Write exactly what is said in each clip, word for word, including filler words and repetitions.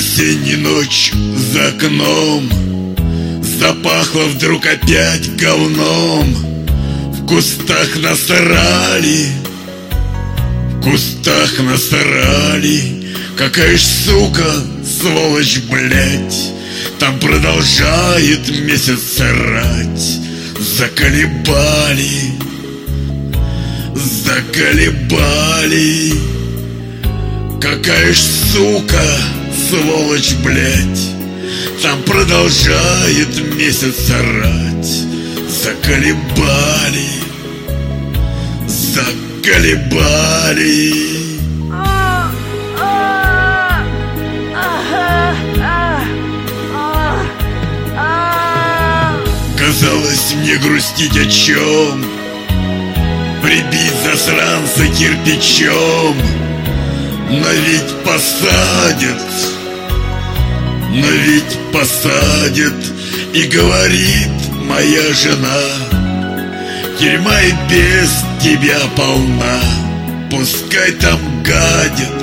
Осенняя ночь за окном запахло вдруг опять говном. В кустах насрали, в кустах насрали. Какая ж сука, сволочь, блять, там продолжает месяц срать. Заколебали, заколебали. Какая ж сука, сволочь, блять, там продолжает месяц срать. Заколебали, заколебали. Казалось мне грустить о чем, прибить засранца кирпичом. Но ведь посадят, но ведь посадят. И говорит моя жена: тюрьма и без тебя полна. Пускай там гадят,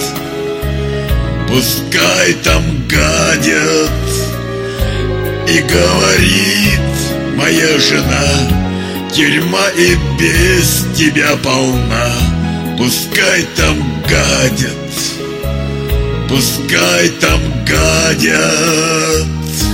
пускай там гадят. И говорит моя жена: тюрьма и без тебя полна. Пускай там гадят, пускай там гадят.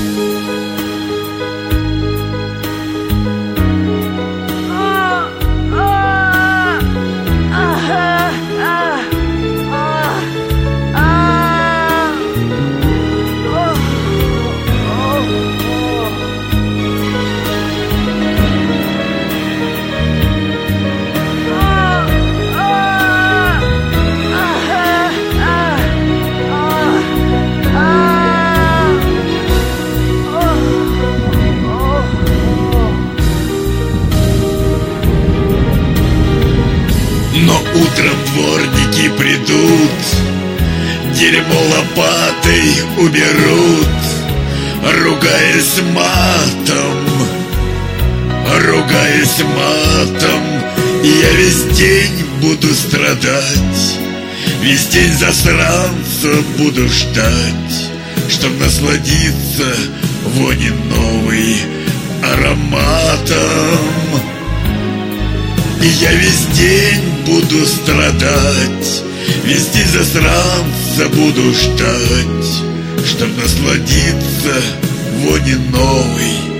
Но утром дворники придут, дерьмо лопатой уберут. Ругаясь матом, ругаясь матом, я весь день буду страдать. Весь день засранца буду ждать, чтоб насладиться вони новой ароматом. И я весь день буду страдать, весь день засранца буду ждать, чтоб насладиться вони новой